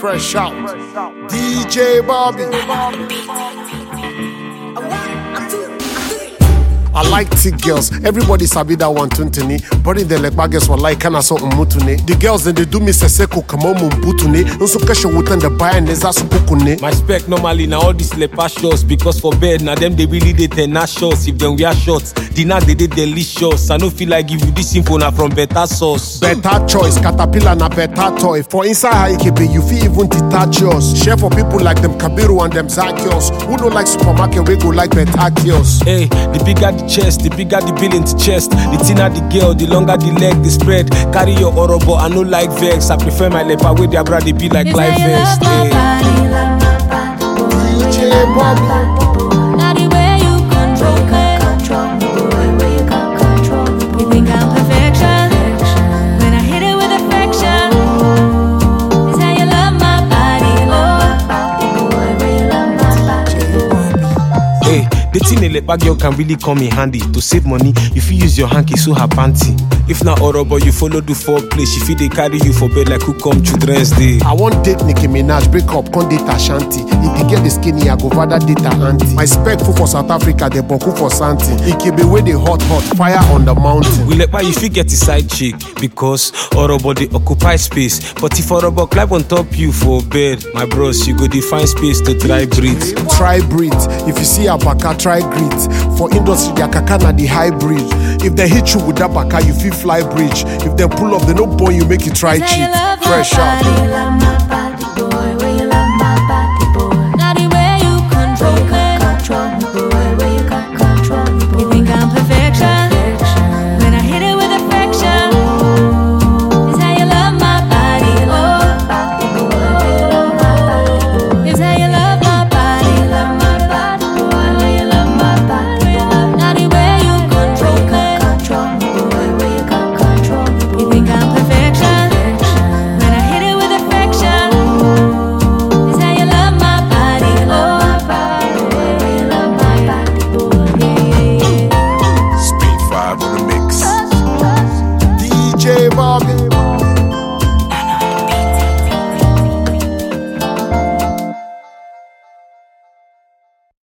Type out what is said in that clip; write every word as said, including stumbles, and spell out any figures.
Fresh out. D J Bobby. I like thick girls. Everybody sabi that one tuntuni. But in the leg baggers were like kana so umutune. The girls then they do me seseko kamo mumbutune. Unso kasha wutan the buy and neza supukune. My spec normally now all these leper shots because for bed now them they really they ten shots. If them wear shorts, dinner they did delicious. I no feel like give you this info now from better source. Better choice, caterpillar na better toy. For inside high K B you feel even detach yours. Share for people like them Kabiru and them Zakios. Who don't like supermarket we go like better kiosks. Hey, the bigger the chest, the bigger the bill into chest. The thinner the girl, the longer the leg, the spread. Carry your orobo, I no like vex. I prefer my leper with their brother be like life vest. Hey. D J Bobby. Not the way you control me. The way you control me. You think I'm perfection? When I hit it with affection, it's how you love my body, oh. The way you love my body. Hey, the thing a leper girl can really come in handy. To save money, if you use your hanky so her panty. If not orobo, you follow the foreplay. She feel they carry you for bed like who come children's day. I want date Nicki Minaj, break up, con date Ashanti. If you get the skinny, I go rather date her auntie. My spec food for South Africa, they boku for Santi. It can be where they hot hot, fire on the mountain. We like why you fit get a side chick because orobo they occupy space. But if orobo climb on top you for bed, my bros, you go define space to try breathe. Try breathe. If you see a baka, try grit. For industry, their kakana the hybrid. If they hit you with that baka, you feel fly bridge. If they pull up, they no boy, you make it try cheat. Fresh out.